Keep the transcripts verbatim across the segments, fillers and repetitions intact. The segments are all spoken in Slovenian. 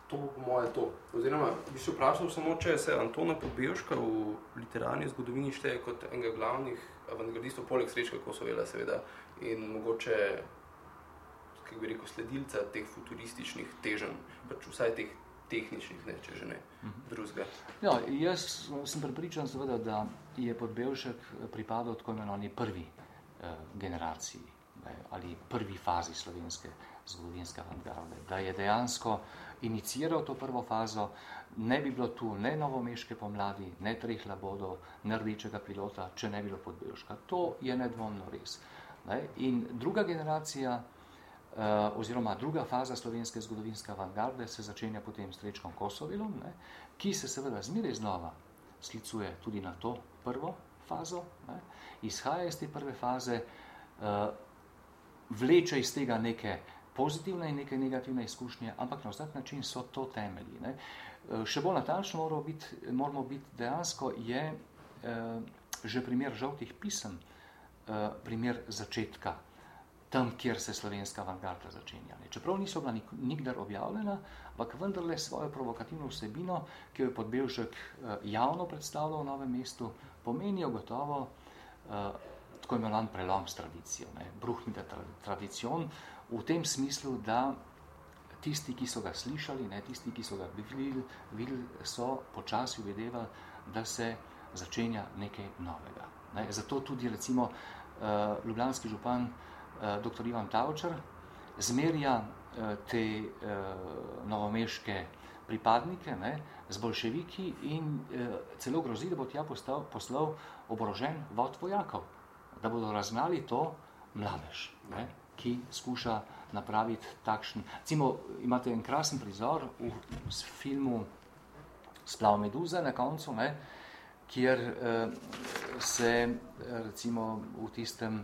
to po moje to. Oziroma, bi se vprašal samo, če se Antona Podbevška v literarni zgodovini šteje kot enega glavnih avantgardistov, poleg Srečka Kosovela seveda, in mogoče, kako bi rekel, sledilca teh futurističnih teženj, pač vsaj teh tehničnih, ne, če že ne, drugega. Ja, jaz sem prepričan seveda, da je Podbevšek pripadal tako imenovani prvi eh, generaciji, ne, ali prvi fazi slovenske zgodovinske avantgarde, da je dejansko iniciiral to prvo fazo, ne bi bilo tu ne Novomeške pomladi, ne Treh labodov, ne Rdečega pilota, če ne bi bilo Podbevška. To je nedvomno res. Ne? In druga generacija, eh, oziroma druga faza slovenske zgodovinske avantgarde se začenja potem s Srečkom Kosovelom, ne? Ki se seveda zmeraj znova sklicuje tudi na to prvo fazo, ne? Izhaja iz te prve faze, eh, vleče iz tega neke pozitivne in neke negativne izkušnje, ampak na vsak način so to temelji. Ne? Še bolj natančno moramo biti, moramo biti dejansko je eh, že primer žoltih pisem, eh, primer začetka, tam, kjer se slovenska avantgarda začenja. Ne? Čeprav niso bila nik, nikdar objavljena, ampak vendarle svojo provokativno vsebino, ki jo je Podbevšek eh, javno predstavljal v Novem mestu, pomenijo gotovo eh, tako imenovan prelom s tradicijo, ne? Bruhnite tradicion, v tem smislu, da tisti, ki so ga slišali, ne, tisti, ki so ga videli, videli so počasi uvidevali, da se začenja nekaj novega. Ne. Zato tudi recimo uh, ljubljanski župan uh, dr. Ivan Tavčar zmerja uh, te uh, novomeške pripadnike, ne, z boljševiki in uh, celo grozi, da bo tja postal, poslal oborožen vod vojakov, da bodo razgnali to mladež, ne, ki skuša napraviti takšen. Recimo, imate en krasen prizor v filmu Splav meduze na koncu, ne, kjer eh, se recimo v tistem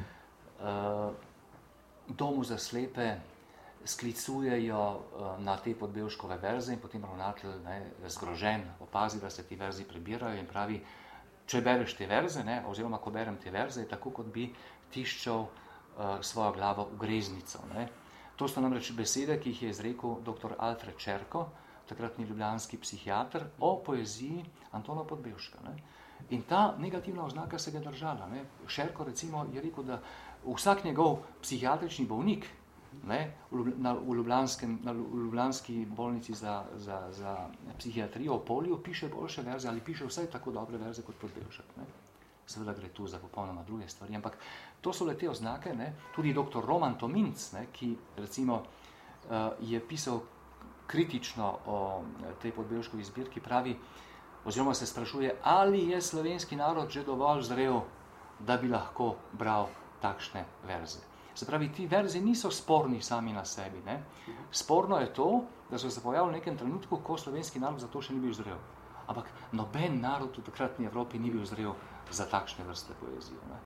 eh, domu za slepe sklicujejo eh, na te Podbevškove verze in potem ravnatelj, ne, zgrožen opazi, da se ti verzi prebirajo in pravi, če bereš te verze, ne, oziroma ko berem te verze, je tako, kot bi tiščal svojo glavo v greznico. Ne. To so namreč besede, ki jih je izrekel dr. Alfred Čerko, takratni ljubljanski psihiater, o poeziji Antona Podbevška. Ne. In ta negativna oznaka se ga držala. Ne. Čerko recimo je rekel, da vsak njegov psihiatrični bolnik, ne, na, v, na ljubljanski bolnici za, za, za psihiatrijo v Polju piše boljše verze ali piše vsaj tako dobre verze kot Podbevšek. Ne. Seveda gre tu za popolnoma druge stvari, ampak to so le te oznake, ne? Tudi doktor Roman Tominc, ne? Ki recimo uh, je pisal kritično o tej Podbevškovi zbirki, pravi, oziroma se sprašuje, ali je slovenski narod že dovolj zrel, da bi lahko bral takšne verze. Se pravi, ti verzi niso sporni sami na sebi. Ne? Sporno je to, da so se pojavili v nekem trenutku, ko slovenski narod za to še ni bil zrel. Ampak noben narod v takratni Evropi ni bil zrel za takšne vrste poezijo. Ne?